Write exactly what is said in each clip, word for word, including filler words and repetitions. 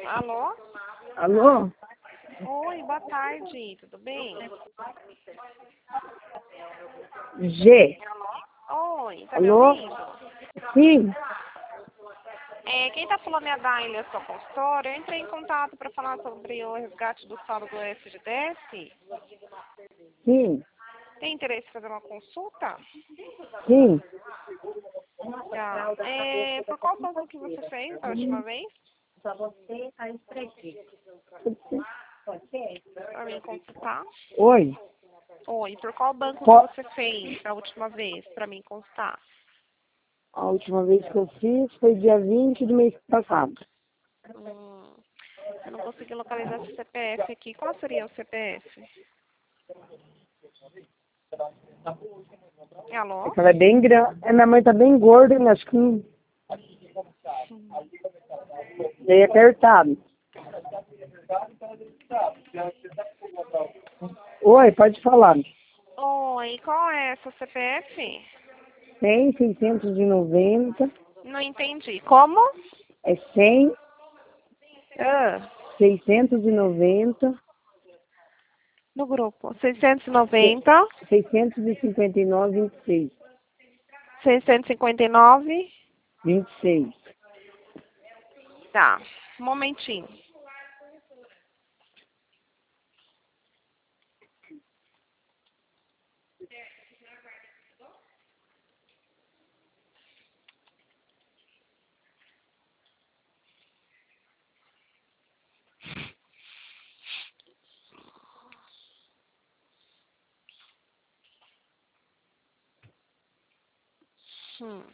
Alô? Alô? Oi, boa tarde, tudo bem? G. Oi, tá me Alô? ouvindo? Sim. É, quem tá falando é a Daília, eu sou consultora. Eu entrei em contato para falar sobre o resgate do saldo do S G D S. Sim. Tem interesse em fazer uma consulta? Sim. Tá. É, por qual banco que você fez da última vez? Para mim consultar. Oi. Oi, por qual banco Po- que você fez da última vez para mim consultar? A última vez que eu fiz foi dia vinte do mês passado. Hum, eu não consegui localizar esse C P F aqui. Qual seria o C P F? Alô? É que ela é bem grande. Minha mãe tá bem gorda, né? Acho que não- meio apertado. Oi, pode falar. Oi, qual é essa C P F? cem, seiscentos e noventa. Não entendi. Como? É cem, Ah, seiscentos e noventa. no grupo. seiscentos e noventa, seiscentos e cinquenta e nove, vinte e seis. seiscentos e cinquenta e nove. vinte e seis. Tá, um momentinho. Hum.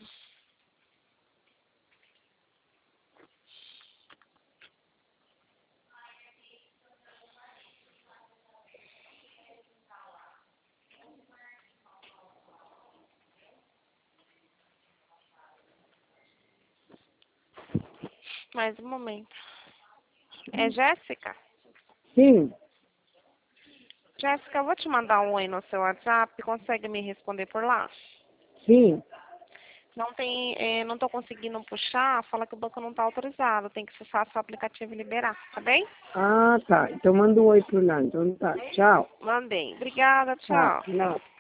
Mais um momento. É Jéssica? Sim. Jéssica, eu vou te mandar um oi no seu WhatsApp. Consegue me responder por lá? Sim. Não tem, eh, não tô conseguindo puxar, fala que o banco não tá autorizado. Tem que acessar seu aplicativo e liberar, tá bem? Ah, tá. Então manda um oi por lá. Então tá. Tchau. Mandei. Obrigada, Tá. tchau. Não.